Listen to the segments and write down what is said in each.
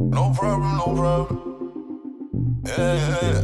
No problem, no problem. Yeah, yeah.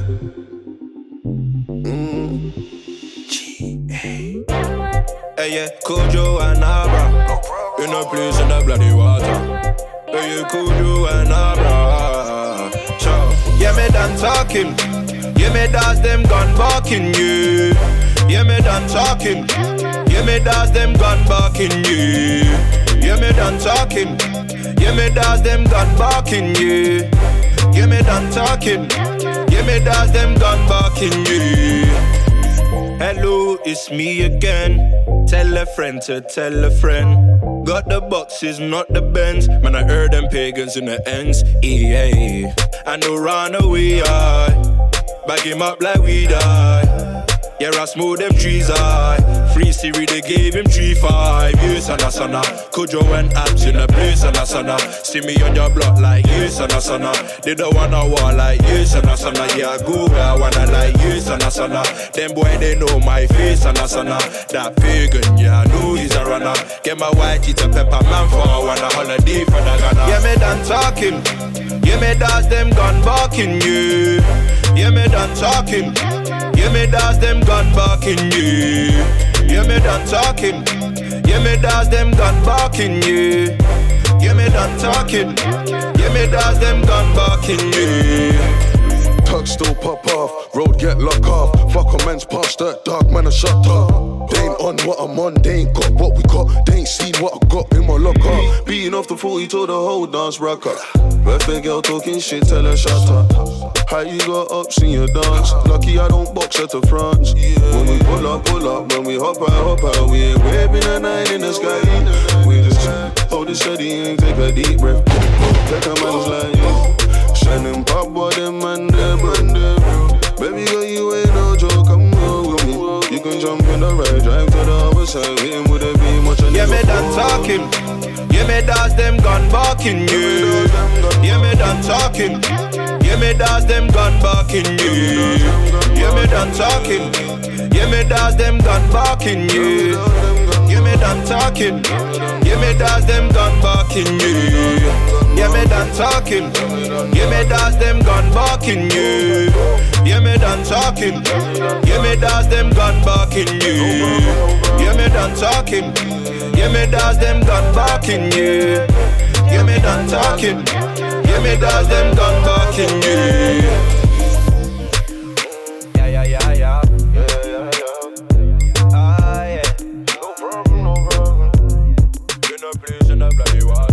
Hey, yeah, Kojo and Abra. No problem. In a place in the bloody water. Hey, yeah, Kojo and Abra. Ciao. Yeah, me done talking. Yeah, me does them gun barking, yeah. Yeah, me done talking. Yeah, me does them gun barking, yeah. Yeah, me done talking. Yeah, me does them gun barking, yeah. Yeah, me done talking. Yeah, me does them gun barking, yeah. Hello, it's me again. Tell a friend to tell a friend. Got the boxes, not the Benz. Man, I heard them pagans in the ends. EA, I know run away, I bag him up like we die. Yeah, I smooth them trees, I free Siri, they gave him 3-5 years, sana. Kojo and apps in the place, sana. See me on your block like you, sana. They don't wanna war like you, sana. Yeah, I go where I wanna like you, sana. Them boy, they know my face, sana. That pagan, yeah, I know he's a runner. Get my white cheetah pepper man for I wanna holiday for the Ghana. Yeah, me done talking. Yeah, me does them gun barking, yeah. Yeah, me done talking. Yeah, me does them gun barking, yeah. Yeah, me done talking. Yeah, me does them gun barking, yeah. Yeah, me done talking. Yeah, me does them gun barking, yeah. Tuck still pop off, road get locked off. Fuck a man's past that dark man, I shut up. They ain't on what I'm on, they ain't got what we got. They ain't seen what I got in my locker. Beating off the 40 told the whole dance rocker. Birthday girl talking shit, tell her shut up. How you got ups in your dance? Lucky I don't box her to France. When we pull up, when we hop out. We ain't waving a 9 in the sky. We just hold it steady and take a deep breath. Take a man's like you. Shining pop body man, baby girl, you ain't no joke, come with me. You can jump in the right, drive to the other side. Hitting with a beam, watch a yeah, me done talking. Yeah, me does them gun barking, yeah. Yeah, me done talking. Yeah, me does them gun barking, yeah. Yeah, me done talking. Yeah, me does them gun barking, yeah. Yeah, me done talking. Yeah, me does them gun barking, yeah. Yeah, me done talking. Yeah, me does them gun barking, yeah. Yeah, me done talking. Yeah, me does them gun barking, yeah. Yeah, me done talking. Yeah, me does them gun barking, yeah. Yeah, me done talking. Yeah, me does them gun barking, yeah. Yeah. Ah, yeah. No problem, no problem. In a place in the bloody water.